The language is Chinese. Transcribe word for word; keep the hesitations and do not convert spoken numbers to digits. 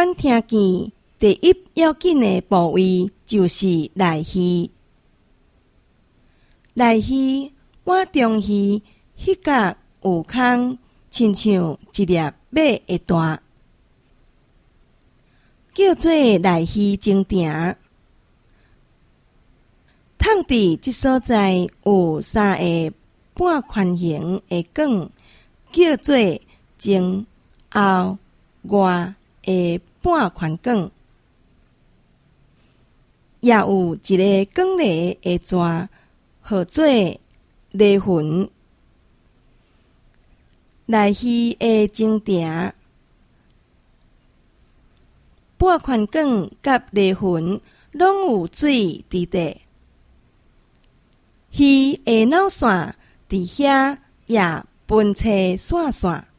阮听见第一要紧的部位就是内耳。内耳碗中耳迄角有空，亲像一粒马的大，叫做内耳前庭。躺伫即所在有三个半圈形的管，叫做前后外的半圈管，也有一个管犁的蛇，号做犁痕。内耳的前庭、半圈管甲犁痕拢有水伫地。耳的脑线伫遐也分切线线，